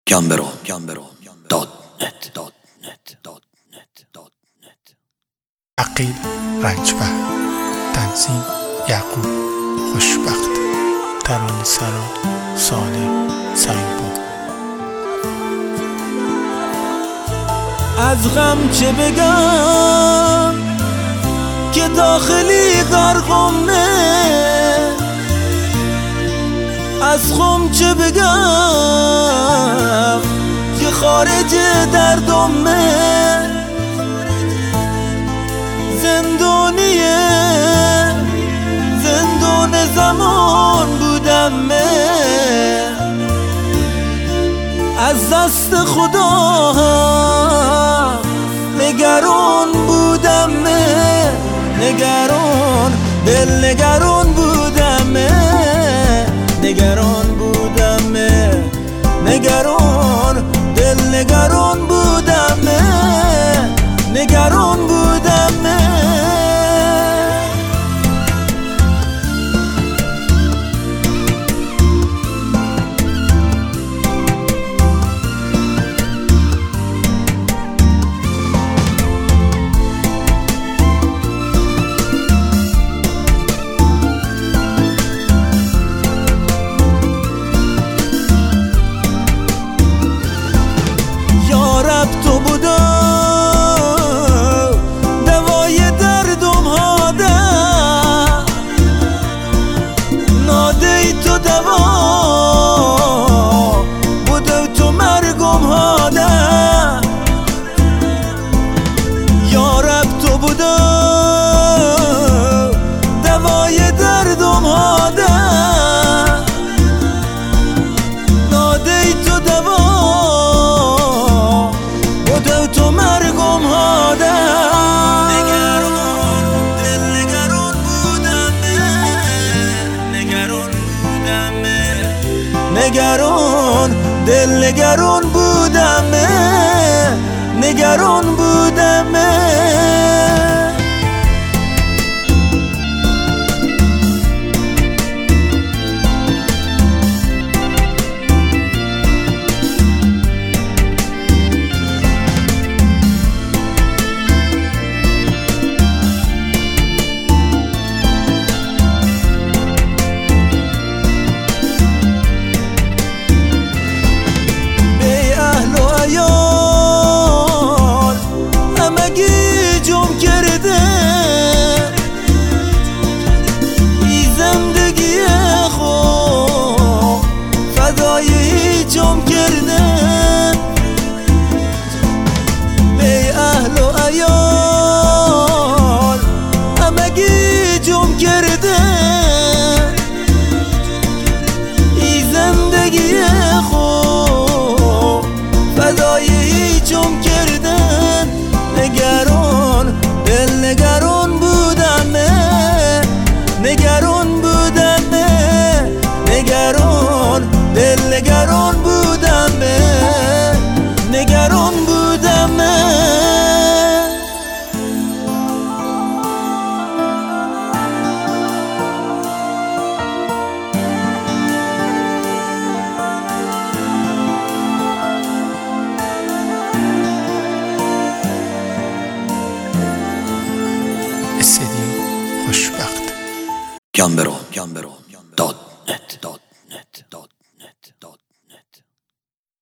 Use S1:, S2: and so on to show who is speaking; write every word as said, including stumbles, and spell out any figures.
S1: گمبرو گمبرو دات نت دات نت دات نت دات نت.
S2: عقیل رنجبر، تنظیم یعقوب خوشبخت، ترانه‌سرا صالح سعیدپور.
S3: از غم چه بگم که داخلی غرقمه، از خم چه بگم که خارج دردمه، زندونیه زندون زمان بودمه، از دست خدا نگران بودمه، نگران دل نگران بودمه، نگران بودمه، نگران دل نگران بودمه، نگران بودمه. تو بودا دوای دردم هاده، ناده ای تو دوا بوده تو مرگم هاده، یا رب تو بودا دوای دردم هاده، ناده ای تو دوا تو مرگم هاده، نگران دل نگران بودمه، نگران بودمه، نگران دل نگران بودمه، نگران بودمه. جم کردن به اهل و عیال همگی جم کردن، ای زندگی خوب فدایی جم کردن، نگران دل نگران بودمه، نگران بودمه، نگران دل نگران بودمه، نگران بودمه.
S2: استدیو خوشبخت.
S1: گمبرو گمبرو